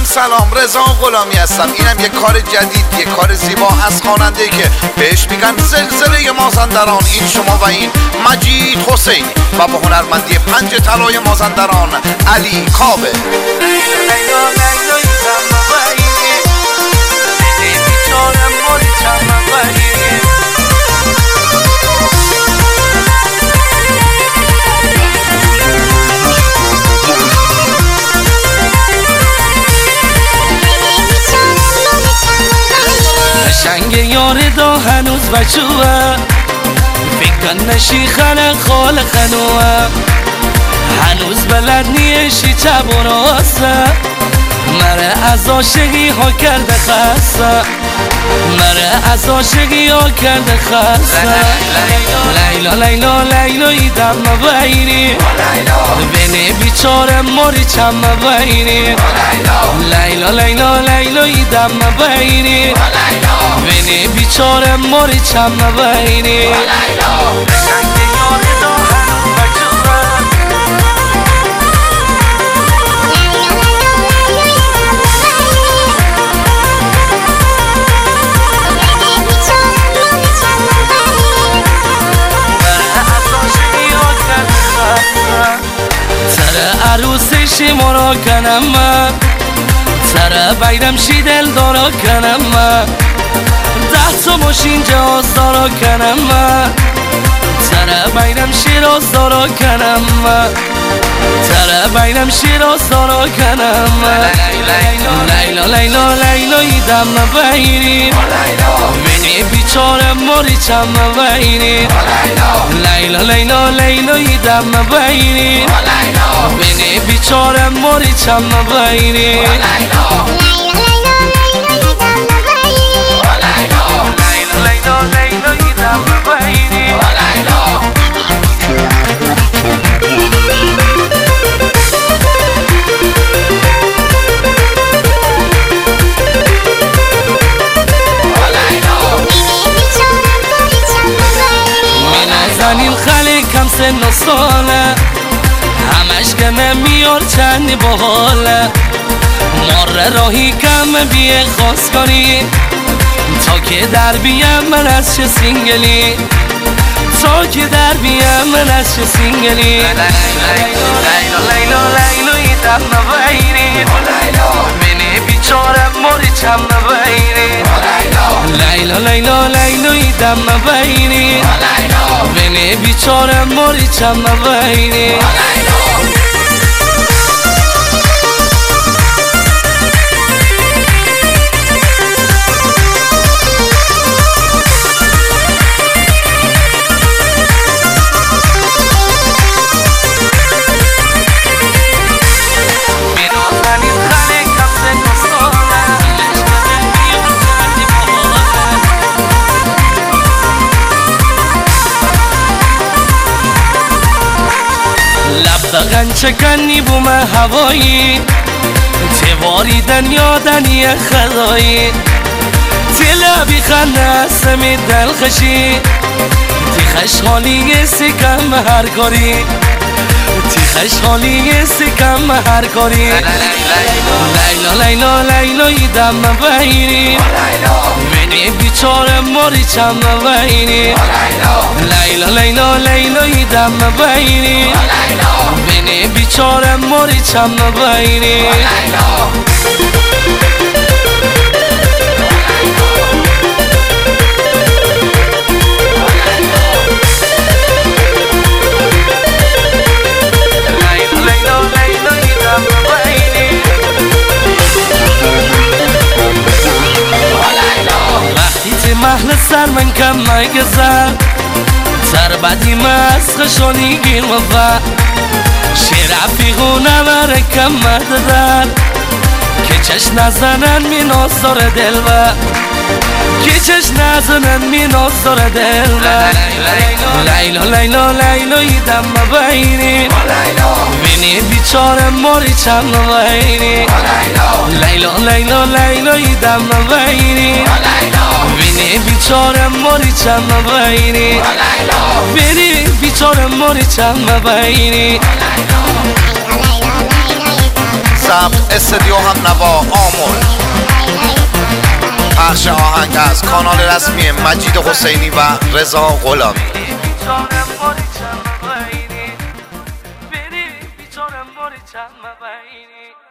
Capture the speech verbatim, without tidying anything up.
سلام، رضا غلامی هستم. اینم یه کار جدید، یه کار زیبا از خواننده‌ای که بهش میگن زلزله مازندران. این شما و این مجید حسینی و با هنرمندی پنج طلای مازندران علی کاوه. قشنگ یار دا هنوز بچوه، فکر نشی خانه خال خنوه، هنوز بلد نیشی چپ و راسته، مره از عاشقی ها کرده خسته، مره از عاشقی ها کرده خسته. لیلا لیلا لیلا ایدم مبینی، بینه بیچاره موری چم مبینی. لیلا لیلا لیلا ایدم مبینی، بینه بیچاره موری چم مبینی. سر عروسش مرا کنم من، سر بیرم شی دل دارا کنم من، ده تا ماشین جهاز دارا کنم من، سر بیرم شیراز دارا کنم من، سر بیرم شیراز دارا کنم من. لیلا لیلا لیلا ایدم مبینی، بینی بیچاره موری چم مبینی. لیلا لیلا لیلا ایدم مبینی، بینی بیچاره موری چم مبینی. زنین خالی کم سن و ساله، همش گمه میار چندی باحاله، مار راهی کم بیه خواست کنی، تا که در بیم من از چه سینگلی، تا که در بیم من از چه سینگلی. لیلا لیلا لیلا ایدم مبینی، بینی بیچاره موری چم مبینی. لیلا لیلا لیلا ایدم مبینی، بینی بیچاره موری چم مبینی. دقن چکنی بوم هوایی، تواریدن یادنی خدایی، تلابی خنده سمی دلخشی، تی خشحالی سکم هر کاری، تی خشحالی سکم هر کاری. لیلا لیلا لیلا ایدم مبینی، بینی بیچاره موری چم مبینی. لیلا لیلا لیلا ایدم مبینی، بینی بیچاره موری چم مبینی. محل سر من کم مگذر، سر بدی مسخشانی گیر مفر، شیر عفیقونه بره کم مددر، که چش نزنن می نازدار دل بر، که چش نزنن می نازدار دل بر. لیلا لیلا لیلا ایدم مبینی، بینی بیچاره موری چم مبینی. لیلا لیلا لیلا ایدم مبینی، بینی بیچاره موری چم مبینی. بینی بیچاره موری چم مبینی. سلام ضبط استدیو هم نوا آمل. پخش آهنگ از کانال رسمی مجید حسینی و رضا غلامی. بیچارم باری چند مبینی